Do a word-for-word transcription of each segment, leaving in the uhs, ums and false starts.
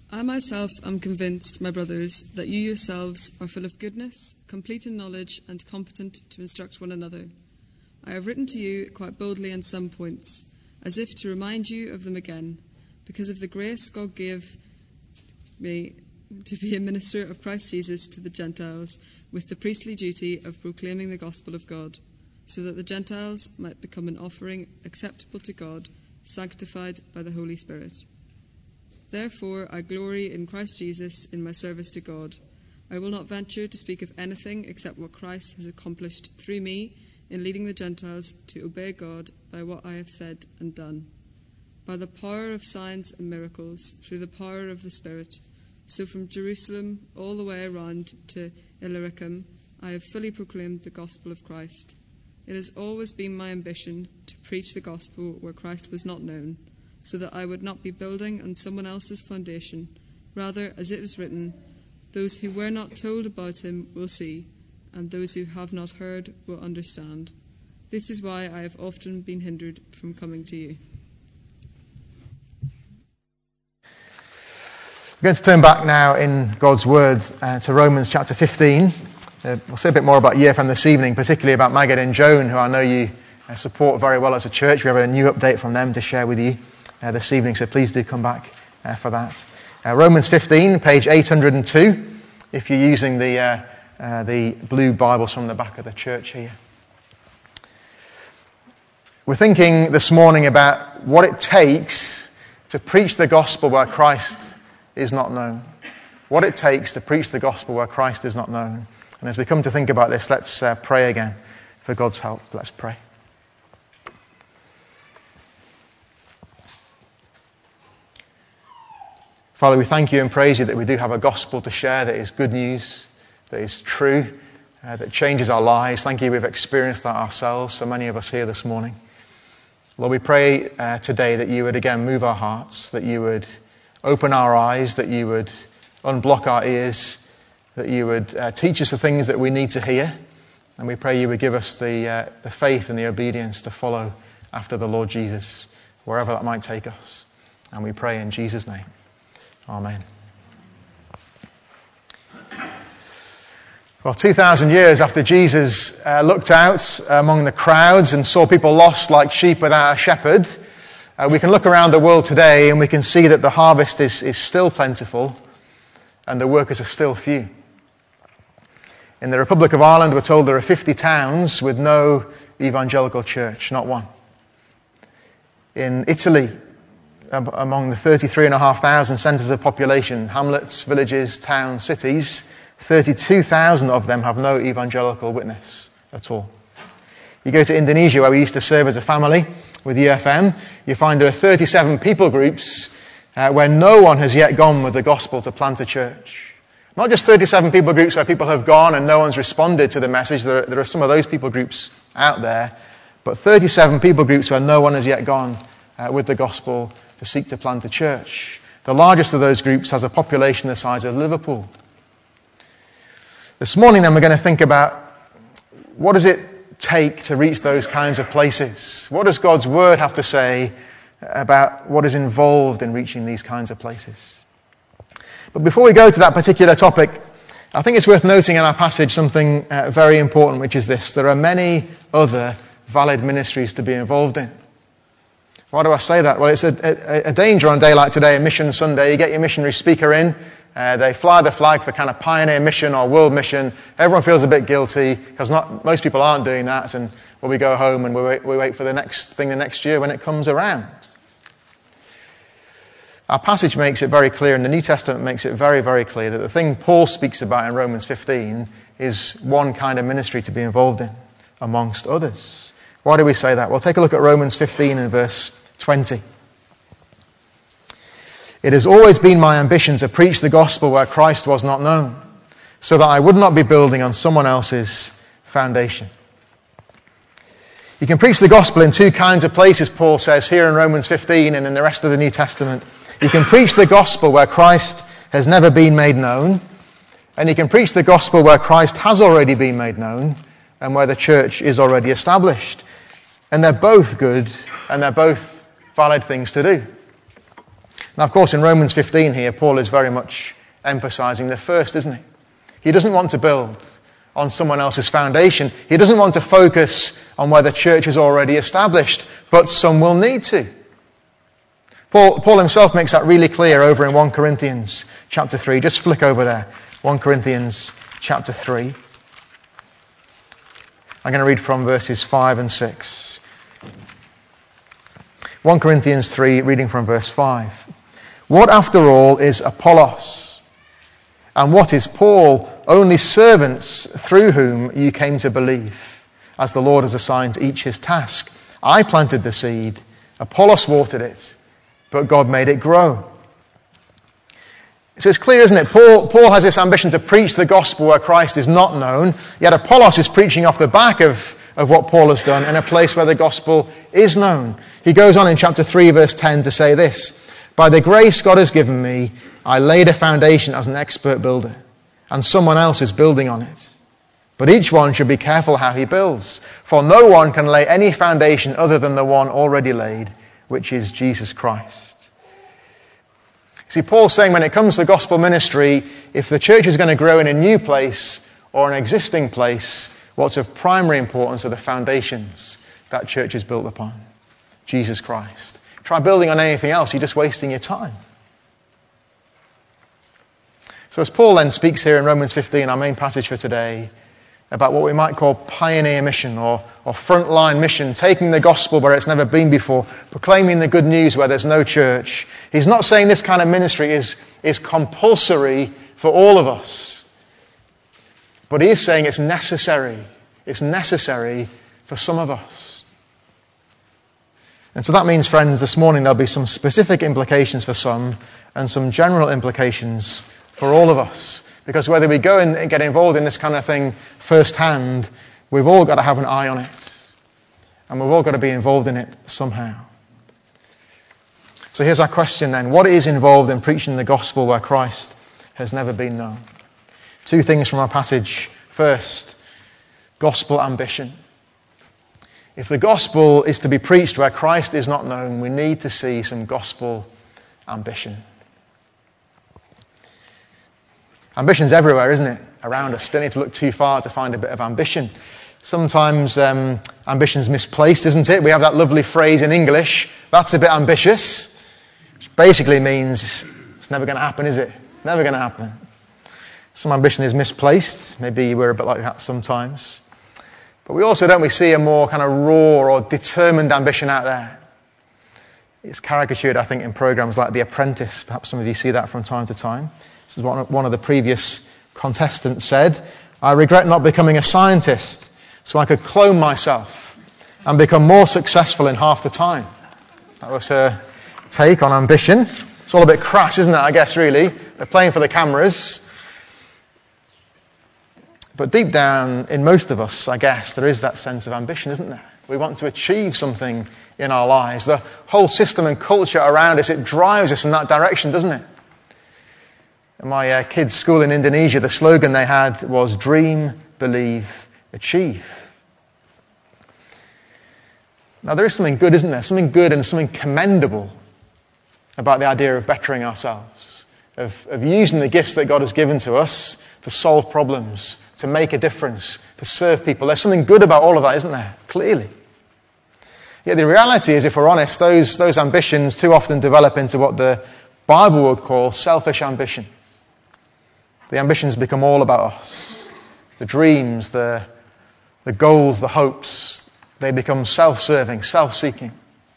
I myself am convinced, my brothers, that you yourselves are full of goodness, complete in knowledge, and competent to instruct one another. I have written to you quite boldly on some points, as if to remind you of them again, because of the grace God gave me to be a minister of Christ Jesus to the Gentiles, with the priestly duty of proclaiming the gospel of God, so that the Gentiles might become an offering acceptable to God, sanctified by the Holy Spirit. Therefore I glory in Christ Jesus in my service to God. I will not venture to speak of anything except what Christ has accomplished through me in leading the Gentiles to obey God by what I have said and done, by the power of signs and miracles, through the power of the Spirit. So from Jerusalem all the way around to Illyricum, I have fully proclaimed the gospel of Christ. It has always been my ambition to preach the gospel where Christ was not known, so that I would not be building on someone else's foundation. Rather, as it is written, those who were not told about him will see, and those who have not heard will understand. This is why I have often been hindered from coming to you. We're going to turn back now in God's Word uh, to Romans chapter fifteen. Uh, we'll say a bit more about Y F M this evening, particularly about Maggot and Joan, who I know you uh, support very well as a church. We have a new update from them to share with you uh, this evening, so please do come back uh, for that. Uh, Romans fifteen, page eight hundred two, if you're using the, uh, uh, the blue Bibles from the back of the church here. We're thinking this morning about what it takes to preach the gospel where Christ is not known. What it takes to preach the gospel where Christ is not known. And as we come to think about this, let's uh, pray again for God's help. Let's pray. Father, we thank you and praise you that we do have a gospel to share that is good news, that is true, uh, that changes our lives. Thank you we've experienced that ourselves, so many of us here this morning. Lord, we pray uh, today that you would again move our hearts, that you would open our eyes, that you would unblock our ears, that you would uh, teach us the things that we need to hear. And we pray you would give us the, uh, the faith and the obedience to follow after the Lord Jesus, wherever that might take us. And we pray in Jesus' name. Amen. Well, two thousand years after Jesus uh, looked out among the crowds and saw people lost like sheep without a shepherd, uh, we can look around the world today and we can see that the harvest is, is still plentiful and the workers are still few. In the Republic of Ireland, we're told there are fifty towns with no evangelical church, not one. In Italy, among the thirty-three thousand five hundred centres of population, hamlets, villages, towns, cities, thirty-two thousand of them have no evangelical witness at all. You go to Indonesia, where we used to serve as a family with U F M, you find there are thirty-seven people groups uh, where no one has yet gone with the gospel to plant a church. Not just thirty-seven people groups where people have gone and no one's responded to the message. There are, there are some of those people groups out there, but thirty-seven people groups where no one has yet gone uh, with the gospel to seek to plant a church. The largest of those groups has a population the size of Liverpool. This morning then we're going to think about what does it take to reach those kinds of places? What does God's word have to say about what is involved in reaching these kinds of places? But before we go to that particular topic, I think it's worth noting in our passage something uh, very important, which is this. There are many other valid ministries to be involved in. Why do I say that? Well, it's a, a, a danger on a day like today, a Mission Sunday. You get your missionary speaker in, uh, they fly the flag for kind of pioneer mission or world mission. Everyone feels a bit guilty because not most people aren't doing that. And well, we go home and we wait, we wait for the next thing the next year when it comes around. Our passage makes it very clear, and the New Testament makes it very, very clear that the thing Paul speaks about in Romans fifteen is one kind of ministry to be involved in, amongst others. Why do we say that? Well, take a look at Romans fifteen and verse twenty. It has always been my ambition to preach the gospel where Christ was not known, so that I would not be building on someone else's foundation. You can preach the gospel in two kinds of places, Paul says here in Romans fifteen and in the rest of the New Testament. You can preach the gospel where Christ has never been made known, and you can preach the gospel where Christ has already been made known and where the church is already established. And they're both good, and they're both valid things to do. Now, of course, in Romans fifteen here, Paul is very much emphasizing the first, isn't he? He doesn't want to build on someone else's foundation. He doesn't want to focus on where the church is already established, but some will need to. Paul, Paul himself makes that really clear over in First Corinthians chapter three. Just flick over there. First Corinthians chapter three. I'm going to read from verses five and six. First Corinthians three, reading from verse five. What, after all, is Apollos? And what is Paul? Only servants through whom you came to believe, as the Lord has assigned each his task. I planted the seed, Apollos watered it, but God made it grow. So it's clear, isn't it? Paul, Paul has this ambition to preach the gospel where Christ is not known, yet Apollos is preaching off the back of, of what Paul has done in a place where the gospel is known. He goes on in chapter three, verse ten to say this: by the grace God has given me, I laid a foundation as an expert builder, and someone else is building on it. But each one should be careful how he builds, for no one can lay any foundation other than the one already laid, which is Jesus Christ. See, Paul's saying when it comes to the gospel ministry, if the church is going to grow in a new place or an existing place, what's of primary importance are the foundations that church is built upon. Jesus Christ. Try building on anything else, you're just wasting your time. So as Paul then speaks here in Romans fifteen, our main passage for today, about what we might call pioneer mission or, or frontline mission, taking the gospel where it's never been before, proclaiming the good news where there's no church. He's not saying this kind of ministry is, is compulsory for all of us. But he is saying it's necessary. It's necessary for some of us. And so that means, friends, this morning there'll be some specific implications for some and some general implications for all of us. Because whether we go and get involved in this kind of thing firsthand, we've all got to have an eye on it. And we've all got to be involved in it somehow. So here's our question then. What is involved in preaching the gospel where Christ has never been known? Two things from our passage. First, gospel ambition. If the gospel is to be preached where Christ is not known, we need to see some gospel ambition. Ambition's everywhere, isn't it? Around us. Don't need to look too far to find a bit of ambition. Sometimes um, ambition's misplaced, isn't it? We have that lovely phrase in English, that's a bit ambitious, which basically means it's never going to happen, is it? Never going to happen. Some ambition is misplaced. Maybe we're a bit like that sometimes. But we also, don't we, see a more kind of raw or determined ambition out there. It's caricatured, I think, in programs like The Apprentice. Perhaps some of you see that from time to time. This is what one of the previous contestants said. I regret not becoming a scientist so I could clone myself and become more successful in half the time. That was her take on ambition. It's all a bit crass, isn't it, I guess, really? They're playing for the cameras. But deep down, in most of us, I guess, there is that sense of ambition, isn't there? We want to achieve something in our lives. The whole system and culture around us, it drives us in that direction, doesn't it? In my uh, kids' school in Indonesia, the slogan they had was dream, believe, achieve. Now there is something good, isn't there? Something good and something commendable about the idea of bettering ourselves, of, of using the gifts that God has given to us to solve problems, to make a difference, to serve people. There's something good about all of that, isn't there? Clearly. Yet the reality is, if we're honest, those, those ambitions too often develop into what the Bible would call selfish ambition. The ambitions become all about us. The dreams, the, the goals, the hopes, they become self-serving, self-seeking.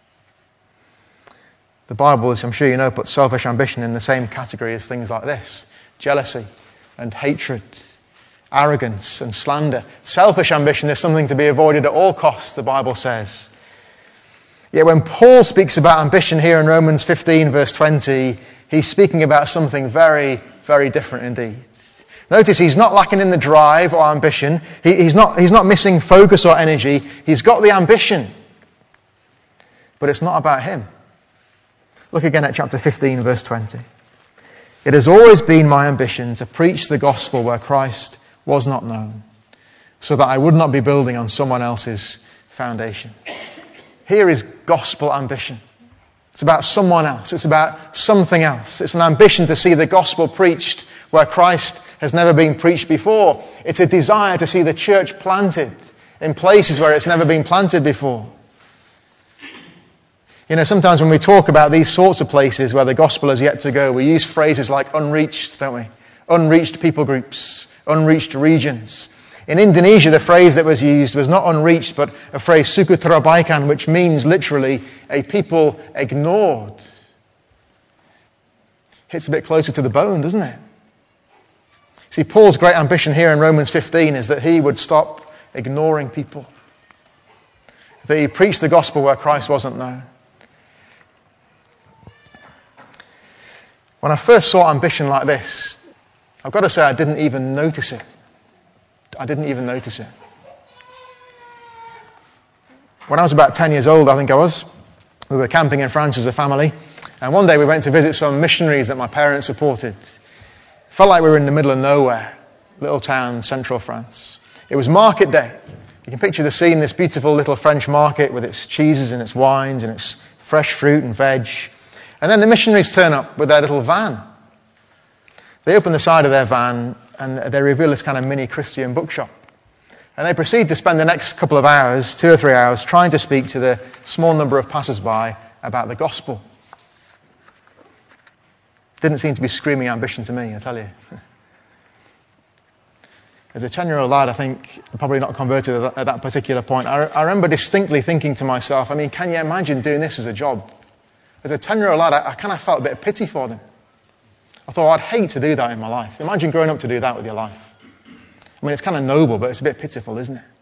The Bible, as I'm sure you know, puts selfish ambition in the same category as things like this: jealousy and hatred, arrogance and slander. Selfish ambition is something to be avoided at all costs, the Bible says. Yet when Paul speaks about ambition here in Romans fifteen, verse twenty, he's speaking about something very, very different indeed. Notice he's not lacking in the drive or ambition. He, he's not, he's not missing focus or energy. He's got the ambition. But it's not about him. Look again at chapter fifteen, verse twenty. It has always been my ambition to preach the gospel where Christ was not known, so that I would not be building on someone else's foundation. Here is gospel ambition. It's about someone else. It's about something else. It's an ambition to see the gospel preached where Christ has never been preached before. It's a desire to see the church planted in places where it's never been planted before. You know, sometimes when we talk about these sorts of places where the gospel has yet to go, we use phrases like unreached, don't we? Unreached people groups, unreached regions. In Indonesia, the phrase that was used was not unreached, but a phrase suku terabaikan, which means literally a people ignored. Hits a bit closer to the bone, doesn't it? See, Paul's great ambition here in Romans fifteen is that he would stop ignoring people. That he preached the gospel where Christ wasn't known. When I first saw ambition like this, I've got to say I didn't even notice it. I didn't even notice it. When I was about ten years old, I think I was, we were camping in France as a family, and one day we went to visit some missionaries that my parents supported. Felt like we were in the middle of nowhere, little town, central France. It was market day. You can picture the scene, this beautiful little French market with its cheeses and its wines and its fresh fruit and veg. And then the missionaries turn up with their little van. They open the side of their van and they reveal this kind of mini Christian bookshop. And they proceed to spend the next couple of hours, two or three hours, trying to speak to the small number of passers-by about the gospel. Didn't seem to be screaming ambition to me, I tell you. As a ten-year-old lad, I think, probably not converted at that, at that particular point, I, I remember distinctly thinking to myself, I mean, can you imagine doing this as a job? As a ten-year-old lad, I, I kind of felt a bit of pity for them. I thought, I'd hate to do that in my life. Imagine growing up to do that with your life. I mean, it's kind of noble, but it's a bit pitiful, isn't it?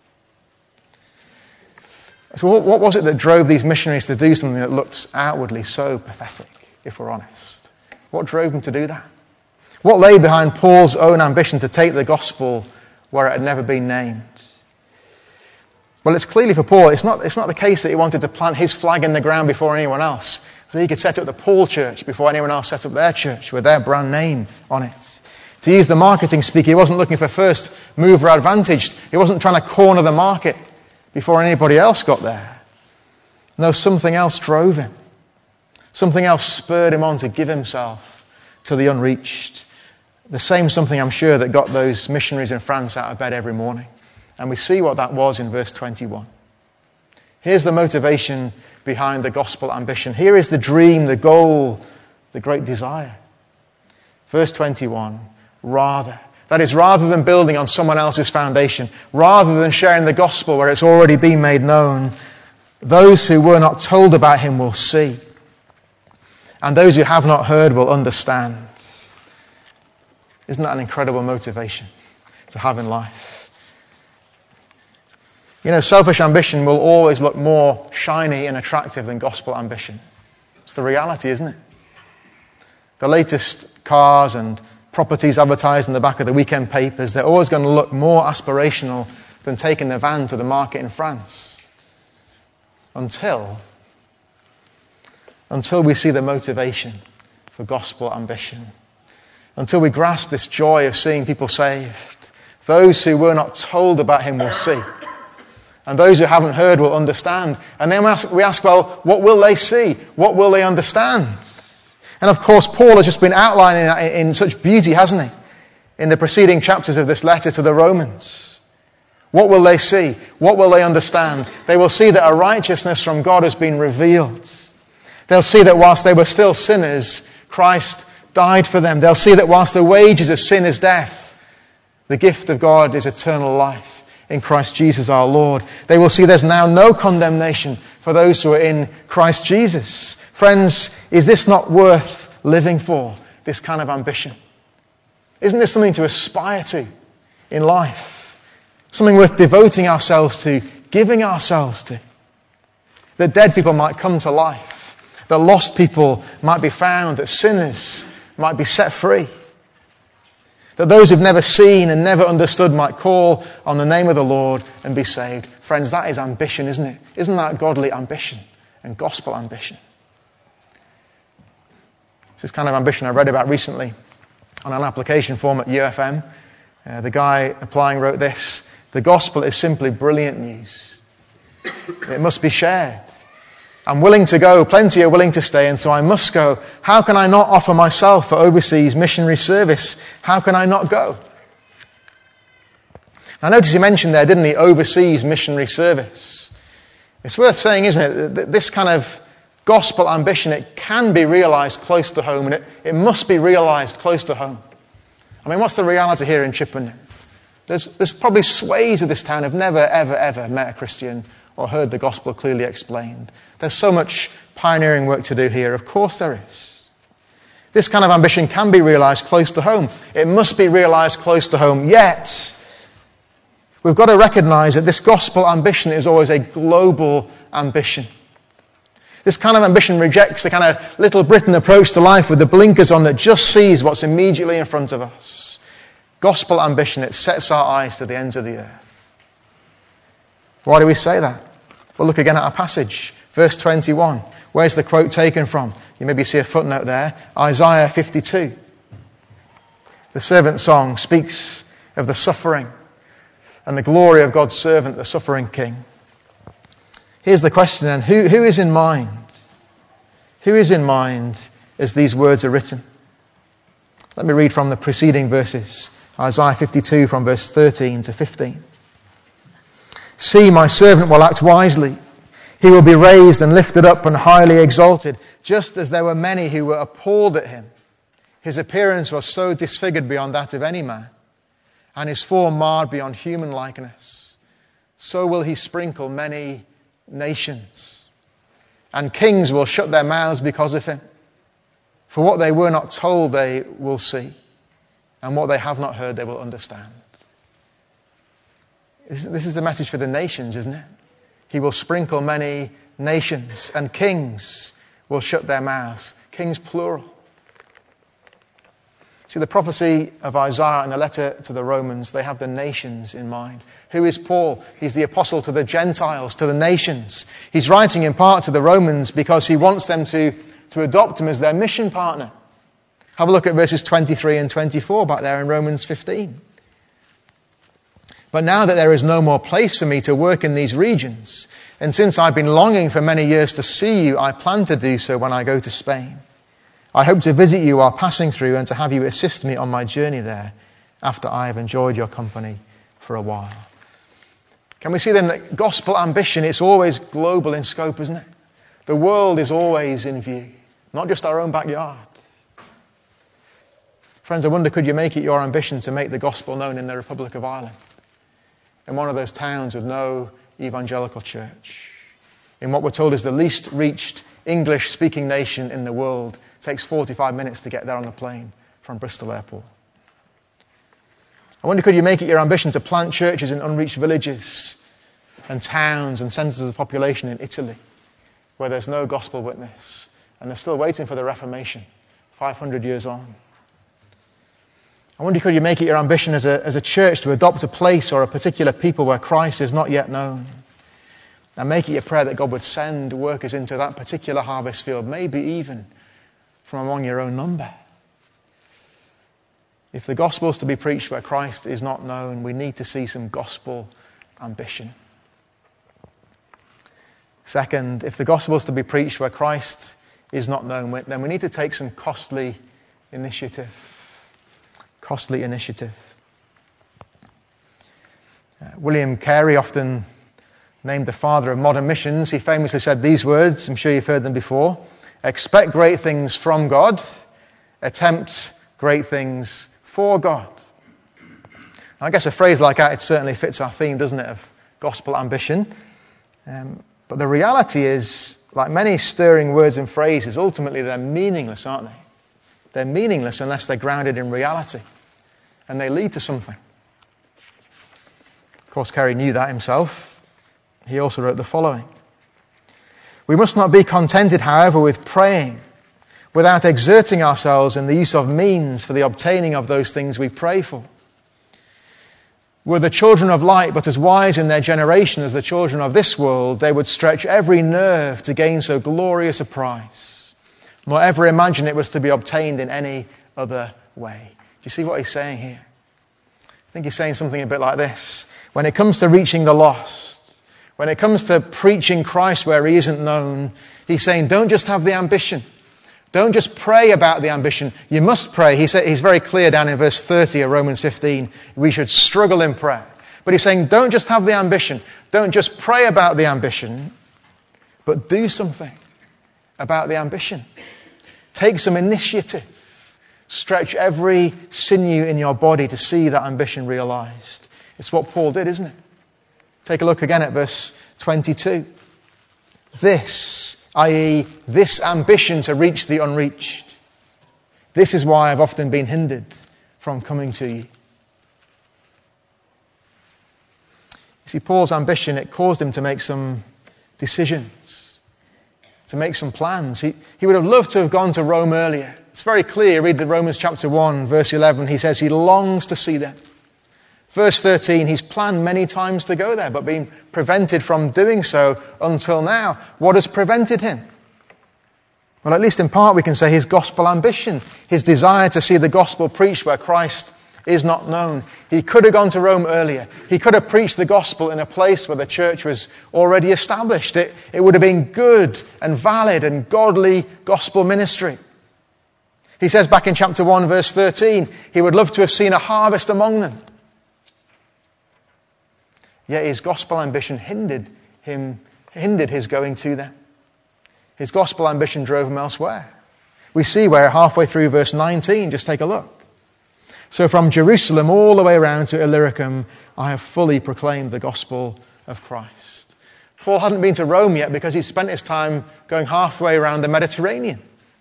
So what, what was it that drove these missionaries to do something that looks outwardly so pathetic, if we're honest? What drove them to do that? What lay behind Paul's own ambition to take the gospel where it had never been named? Well, it's clearly for Paul, it's not, it's not the case that he wanted to plant his flag in the ground before anyone else, so he could set up the Paul church before anyone else set up their church with their brand name on it. To use the marketing speak, he wasn't looking for first mover advantage. He wasn't trying to corner the market before anybody else got there. No, something else drove him. Something else spurred him on to give himself to the unreached. The same something, I'm sure, that got those missionaries in France out of bed every morning. And we see what that was in verse twenty-one. Here's the motivation behind the gospel ambition. Here is the dream, the goal, the great desire. Verse twenty-one, rather. That is, rather than building on someone else's foundation, rather than sharing the gospel where it's already been made known, those who were not told about him will see. And those who have not heard will understand. Isn't that an incredible motivation to have in life? You know, selfish ambition will always look more shiny and attractive than gospel ambition. It's the reality, isn't it? The latest cars and properties advertised in the back of the weekend papers, they're always going to look more aspirational than taking the van to the market in France. Until, until we see the motivation for gospel ambition. Until we grasp this joy of seeing people saved. Those who were not told about him will see. And those who haven't heard will understand. And then we ask, we ask, well, what will they see? What will they understand? And of course, Paul has just been outlining that in such beauty, hasn't he? In the preceding chapters of this letter to the Romans. What will they see? What will they understand? They will see that a righteousness from God has been revealed. They'll see that whilst they were still sinners, Christ died for them. They'll see that whilst the wages of sin is death, the gift of God is eternal life in Christ Jesus our Lord. They will see there's now no condemnation for those who are in Christ Jesus. Friends, is this not worth living for, this kind of ambition? Isn't this something to aspire to in life? Something worth devoting ourselves to, giving ourselves to? That dead people might come to life, that lost people might be found, that sinners might be set free. That those who've never seen and never understood might call on the name of the Lord and be saved. Friends, that is ambition, isn't it? Isn't that godly ambition and gospel ambition? It's this kind of ambition I read about recently on an application form at U F M. Uh, the guy applying wrote this: the gospel is simply brilliant news. It must be shared. I'm willing to go, plenty are willing to stay, and so I must go. How can I not offer myself for overseas missionary service? How can I not go? Now notice he mentioned there, didn't he, overseas missionary service. It's worth saying, isn't it, that this kind of gospel ambition, it can be realised close to home, and it, it must be realised close to home. I mean, what's the reality here in Chippenham? There's, there's probably swathes of this town have never, ever, ever met a Christian or heard the gospel clearly explained. There's so much pioneering work to do here. Of course there is. This kind of ambition can be realised close to home. It must be realised close to home. Yet, we've got to recognise that this gospel ambition is always a global ambition. This kind of ambition rejects the kind of little Britain approach to life with the blinkers on that just sees what's immediately in front of us. Gospel ambition, it sets our eyes to the ends of the earth. Why do we say that? Well, look again at our passage. Verse twenty-one. Where's the quote taken from? You maybe see a footnote there. Isaiah fifty-two. The servant song speaks of the suffering and the glory of God's servant, the suffering king. Here's the question then. Who, who is in mind? Who is in mind as these words are written? Let me read from the preceding verses. Isaiah fifty-two from verse thirteen to fifteen. See, my servant will act wisely. He will be raised and lifted up and highly exalted, just as there were many who were appalled at him. His appearance was so disfigured beyond that of any man, and his form marred beyond human likeness. So will he sprinkle many nations, and kings will shut their mouths because of him. For what they were not told they will see, and what they have not heard they will understand. This is a message for the nations, isn't it? He will sprinkle many nations, and kings will shut their mouths. Kings plural. See, the prophecy of Isaiah and the letter to the Romans, they have the nations in mind. Who is Paul? He's the apostle to the Gentiles, to the nations. He's writing in part to the Romans because he wants them to, to adopt him as their mission partner. Have a look at verses twenty-three and twenty-four back there in Romans fifteen. But now that there is no more place for me to work in these regions, and since I've been longing for many years to see you, I plan to do so when I go to Spain. I hope to visit you while passing through and to have you assist me on my journey there after I have enjoyed your company for a while. Can we see then that gospel ambition, it's always global in scope, isn't it? The world is always in view, not just our own backyard. Friends, I wonder, could you make it your ambition to make the gospel known in the Republic of Ireland? In one of those towns with no evangelical church. In what we're told is the least reached English-speaking nation in the world. It takes forty-five minutes to get there on a plane from Bristol Airport. I wonder, could you make it your ambition to plant churches in unreached villages and towns and centres of population in Italy where there's no gospel witness and they're still waiting for the Reformation five hundred years on? I wonder, could you make it your ambition as a, as a church to adopt a place or a particular people where Christ is not yet known? And make it your prayer that God would send workers into that particular harvest field, maybe even from among your own number. If the gospel is to be preached where Christ is not known, we need to see some gospel ambition. Second, if the gospel is to be preached where Christ is not known, then we need to take some costly initiative. Costly initiative. Uh, William Carey, often named the father of modern missions, he famously said these words, I'm sure you've heard them before: expect great things from God, attempt great things for God. I guess a phrase like that, it certainly fits our theme, doesn't it, of gospel ambition. Um, but the reality is, like many stirring words and phrases, ultimately they're meaningless, aren't they? They're meaningless unless they're grounded in reality. And they lead to something. Of course, Carey knew that himself. He also wrote the following: we must not be contented, however, with praying without exerting ourselves in the use of means for the obtaining of those things we pray for. Were the children of light but as wise in their generation as the children of this world, they would stretch every nerve to gain so glorious a prize, nor ever imagine it was to be obtained in any other way. Do you see what he's saying here? I think he's saying something a bit like this. When it comes to reaching the lost, when it comes to preaching Christ where he isn't known, He's saying, don't just have the ambition. Don't just pray about the ambition. You must pray. He said, he's very clear down in verse thirty of Romans fifteen. We should struggle in prayer. But he's saying, don't just have the ambition. Don't just pray about the ambition, but do something about the ambition. Take some initiative. Stretch every sinew in your body to see that ambition realized. It's what Paul did, isn't it? Take a look again at verse twenty-two. This, that is, this ambition to reach the unreached. This is why I've often been hindered from coming to you. You see, Paul's ambition, it caused him to make some decisions, to make some plans. He, he would have loved to have gone to Rome earlier. It's very clear. Read the Romans chapter one, verse eleven. He says he longs to see them. Verse thirteen, he's planned many times to go there, but been prevented from doing so until now. What has prevented him? Well, at least in part we can say his gospel ambition, his desire to see the gospel preached where Christ is not known. He could have gone to Rome earlier. He could have preached the gospel in a place where the church was already established. It, it would have been good and valid and godly gospel ministry. He says back in chapter one, verse thirteen, he would love to have seen a harvest among them. Yet his gospel ambition hindered him, hindered his going to them. His gospel ambition drove him elsewhere. We see where halfway through verse nineteen, just take a look. So from Jerusalem all the way around to Illyricum, I have fully proclaimed the gospel of Christ. Paul hadn't been to Rome yet because he spent his time going halfway around the Mediterranean.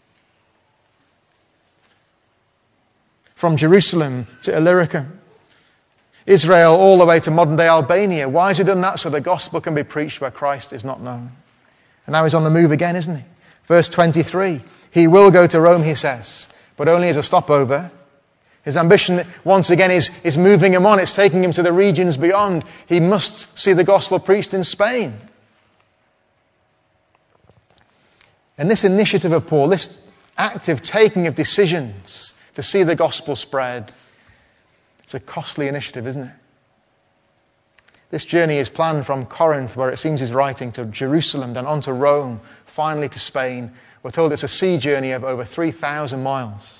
From Jerusalem to Illyricum. Israel all the way to modern-day Albania. Why has he done that? So the gospel can be preached where Christ is not known. And now he's on the move again, isn't he? Verse twenty-three. He will go to Rome, he says, but only as a stopover. His ambition, once again, is, is moving him on. It's taking him to the regions beyond. He must see the gospel preached in Spain. And this initiative of Paul, this active taking of decisions to see the gospel spread, it's a costly initiative, isn't it? This journey is planned from Corinth, where it seems he's writing, to Jerusalem, then on to Rome, finally to Spain. We're told it's a sea journey of over three thousand miles.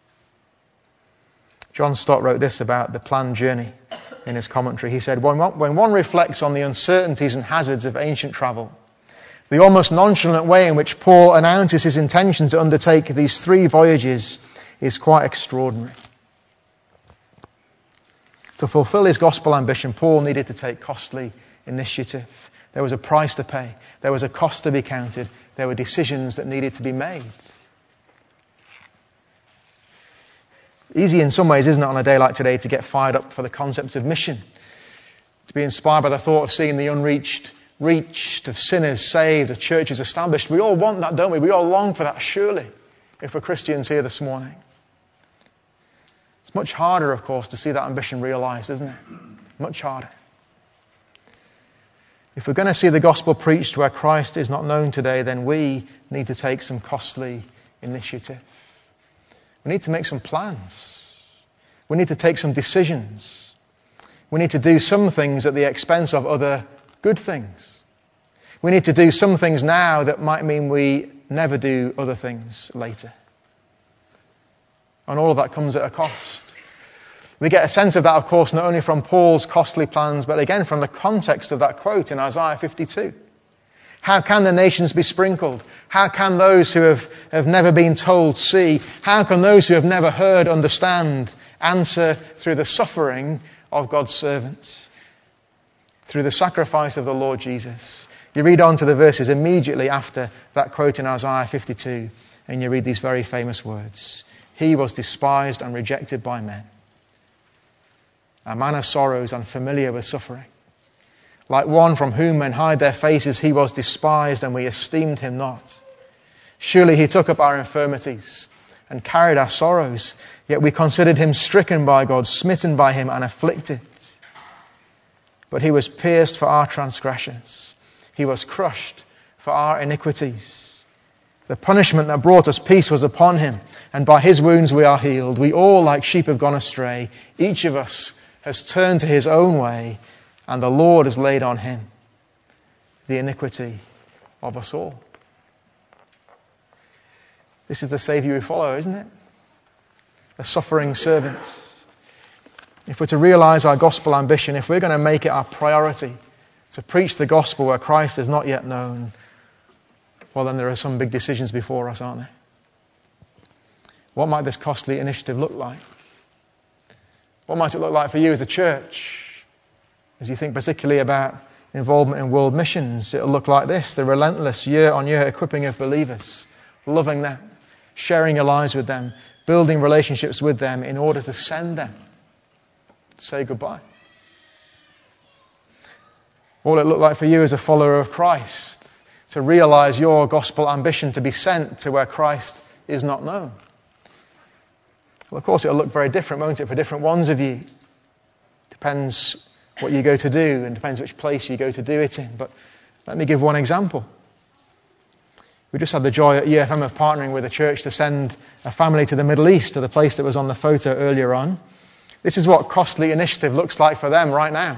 John Stott wrote this about the planned journey in his commentary. He said, when one, when one reflects on the uncertainties and hazards of ancient travel, the almost nonchalant way in which Paul announces his intention to undertake these three voyages is quite extraordinary. To fulfill his gospel ambition, Paul needed to take costly initiative. There was a price to pay. There was a cost to be counted. There were decisions that needed to be made. Easy in some ways, isn't it, on a day like today, to get fired up for the concept of mission, to be inspired by the thought of seeing the unreached reached, of sinners saved, of churches established. We all want that, don't we? We all long for that, surely, if we're Christians here this morning. It's much harder, of course, to see that ambition realized, isn't it? Much harder. If we're going to see the gospel preached where Christ is not known today, then we need to take some costly initiative. We need to make some plans. We need to take some decisions. We need to do some things at the expense of other good things. We need to do some things now that might mean we never do other things later. And all of that comes at a cost. We get a sense of that, of course, not only from Paul's costly plans, but again from the context of that quote in Isaiah fifty-two. How can the nations be sprinkled? How can those who have, have never been told see? How can those who have never heard understand? Answer through the suffering of God's servants, through the sacrifice of the Lord Jesus. You read on to the verses immediately after that quote in Isaiah fifty-two, and you read these very famous words. He was despised and rejected by men, a man of sorrows and familiar with suffering. Like one from whom men hide their faces, he was despised and we esteemed him not. Surely he took up our infirmities and carried our sorrows, yet we considered him stricken by God, smitten by him and afflicted. But he was pierced for our transgressions. He was crushed for our iniquities. The punishment that brought us peace was upon him, and by his wounds we are healed. We all like sheep have gone astray. Each of us has turned to his own way, and the Lord has laid on him the iniquity of us all. This is the Saviour we follow, isn't it? A suffering servant. If we're to realize our gospel ambition, if we're going to make it our priority to preach the gospel where Christ is not yet known, well, then there are some big decisions before us, aren't there? What might this costly initiative look like? What might it look like for you as a church? As you think particularly about involvement in world missions, it'll look like this: the relentless year-on-year equipping of believers, loving them, sharing your lives with them, building relationships with them in order to send them. Say goodbye. What will it look like for you as a follower of Christ to realize your gospel ambition to be sent to where Christ is not known? Well, of course, it'll look very different, won't it, for different ones of you. Depends what you go to do and depends which place you go to do it in. But let me give one example. We just had the joy at E F M of partnering with a church to send a family to the Middle East, to the place that was on the photo earlier on. This is what costly initiative looks like for them right now.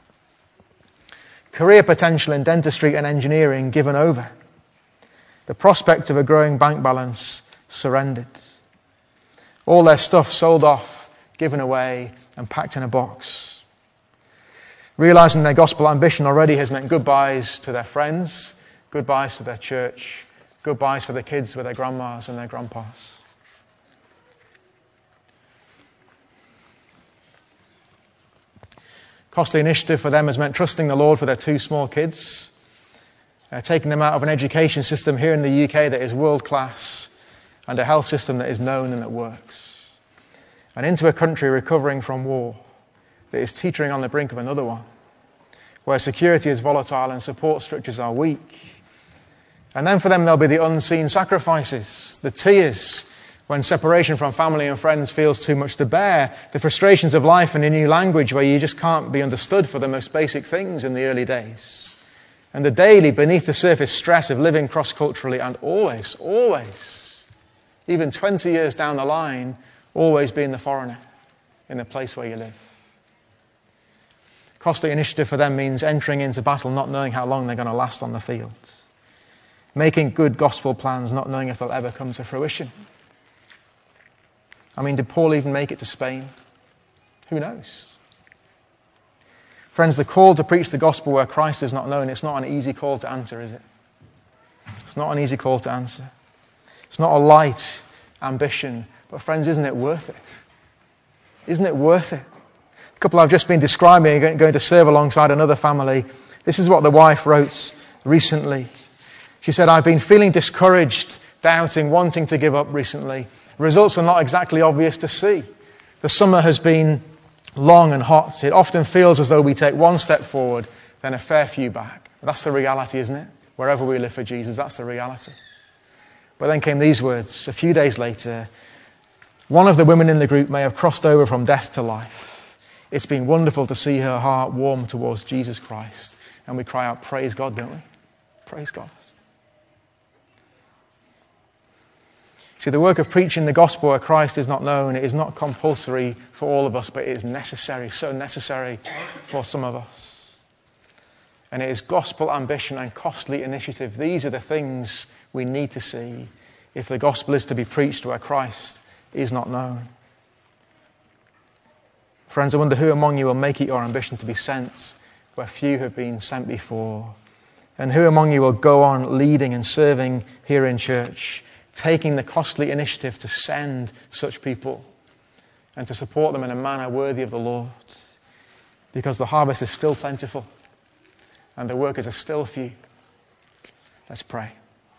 Career potential in dentistry and engineering given over. The prospect of a growing bank balance surrendered. All their stuff sold off, given away, and packed in a box. Realizing their gospel ambition already has meant goodbyes to their friends, goodbyes to their church, goodbyes for the kids with their grandmas and their grandpas. Costly initiative for them has meant trusting the Lord for their two small kids, uh, taking them out of an education system here in the U K that is world class, and a health system that is known and that works, and into a country recovering from war that is teetering on the brink of another one, where security is volatile and support structures are weak. And then for them there'll be the unseen sacrifices, the tears when separation from family and friends feels too much to bear, the frustrations of life in a new language where you just can't be understood for the most basic things in the early days, and the daily beneath the surface stress of living cross-culturally and always, always, even twenty years down the line, always being the foreigner in the place where you live. Costly initiative for them means entering into battle not knowing how long they're going to last on the field. Making good gospel plans not knowing if they'll ever come to fruition. I mean, did Paul even make it to Spain? Who knows? Friends, the call to preach the gospel where Christ is not known, it's not an easy call to answer, is it? It's not an easy call to answer. It's not a light ambition, but friends, isn't it worth it? Isn't it worth it? The couple I've just been describing are going to serve alongside another family. This is what the wife wrote recently. She said, "I've been feeling discouraged, doubting, wanting to give up recently. Results are not exactly obvious to see. The summer has been long and hot. It often feels as though we take one step forward, then a fair few back." That's the reality, isn't it? Wherever we live for Jesus, that's the reality. But then came these words. A few days later, one of the women in the group may have crossed over from death to life. It's been wonderful to see her heart warm towards Jesus Christ. And we cry out, praise God, don't we? Praise God. See, the work of preaching the gospel where Christ is not known, it is not compulsory for all of us, but it is necessary, so necessary for some of us. And it is gospel ambition and costly initiative. These are the things we need to see if the gospel is to be preached where Christ is not known. Friends, I wonder who among you will make it your ambition to be sent where few have been sent before. And who among you will go on leading and serving here in church, taking the costly initiative to send such people and to support them in a manner worthy of the Lord. Because the harvest is still plentiful and the workers are still few. Let's pray.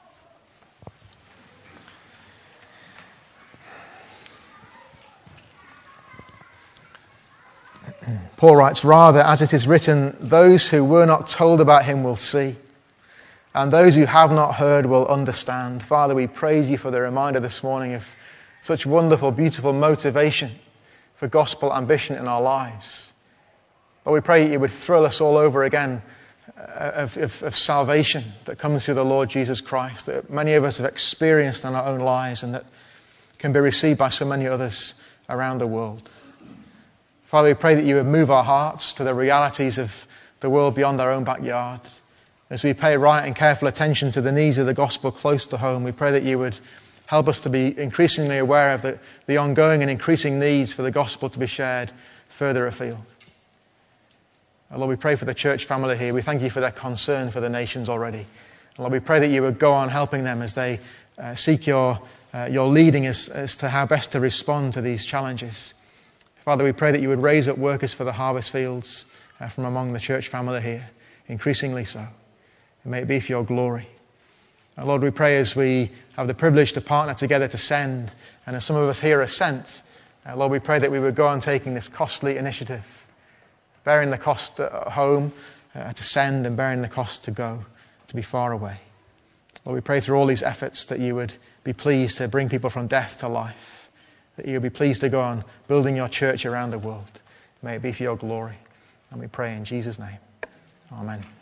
Paul writes, "Rather, as it is written, those who were not told about him will see, and those who have not heard will understand." Father, we praise you for the reminder this morning of such wonderful, beautiful motivation for gospel ambition in our lives. But we pray you would thrill us all over again of, of, of salvation that comes through the Lord Jesus Christ, that many of us have experienced in our own lives and that can be received by so many others around the world. Father, we pray that you would move our hearts to the realities of the world beyond our own backyard. As we pay right and careful attention to the needs of the gospel close to home, we pray that you would Help us to be increasingly aware of the, the ongoing and increasing needs for the gospel to be shared further afield. Lord, we pray for the church family here. We thank you for their concern for the nations already. Lord, we pray that you would go on helping them as they uh, seek your, uh, your leading as, as to how best to respond to these challenges. Father, we pray that you would raise up workers for the harvest fields uh, from among the church family here, increasingly so. And may it be for your glory. And Lord, we pray as we have the privilege to partner together to send, and as some of us here are sent, uh, Lord, we pray that we would go on taking this costly initiative, bearing the cost at home uh, to send and bearing the cost to go, to be far away. Lord, we pray through all these efforts that you would be pleased to bring people from death to life, that you would be pleased to go on building your church around the world. May it be for your glory. And we pray in Jesus' name. Amen.